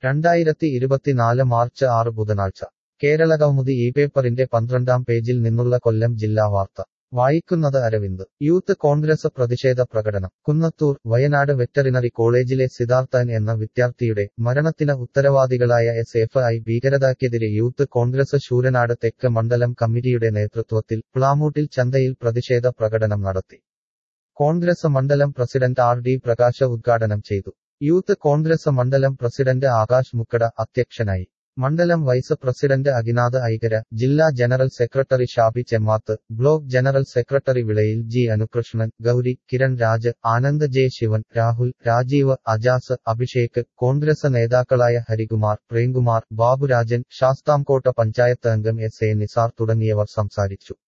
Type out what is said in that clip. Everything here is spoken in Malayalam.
2024 മാർച്ച് 6 ബുധനാഴ്ച കേരളകൗമുദി ഈ പേപ്പറിന്റെ 12-ാം പേജിൽ നിന്നുള്ള കൊല്ലം ജില്ലാ വാർത്ത വായിക്കുന്നത് അരവിന്ദ്. യൂത്ത് കോൺഗ്രസ് പ്രതിഷേധ പ്രകടനം കുന്നത്തൂർ. വയനാട് വെറ്ററിനറി കോളേജിലെ സിദ്ധാർത്ഥൻ എന്ന വിദ്യാർത്ഥിയുടെ മരണത്തിന് ഉത്തരവാദികളായ SFI ഭീകരതയ്ക്കെതിരെ യൂത്ത് കോൺഗ്രസ് ശൂരനാട് തെക്ക് മണ്ഡലം കമ്മിറ്റിയുടെ നേതൃത്വത്തിൽ പ്ലാമൂട്ടിൽ ചന്തയിൽ പ്രതിഷേധ പ്രകടനം നടത്തി. കോൺഗ്രസ് മണ്ഡലം പ്രസിഡന്റ് RD പ്രകാശ് ഉദ്ഘാടനം ചെയ്തു. യൂത്ത് കോൺഗ്രസ് മണ്ഡലം പ്രസിഡന്റ് ആകാശ് മുക്കട അധ്യക്ഷനായി. മണ്ഡലം വൈസ് പ്രസിഡന്റ് അഖിനാഥ് ഐകര, ജില്ലാ general secretary Shabi Chemmath, block general secretary Vilayil G Anukrishnan, Gauri, Kiran Raj, Anand J Sivan, Rahul, Rajeev, Ajas, Abhishek, Congress നേതാക്കളായ ഹരികുമാർ, പ്രേംകുമാർ, ബാബുരാജൻ, ശാസ്താംകോട്ട പഞ്ചായത്ത് അംഗം SA നിസാർ തുടങ്ങിയവർ സംസാരിച്ചു.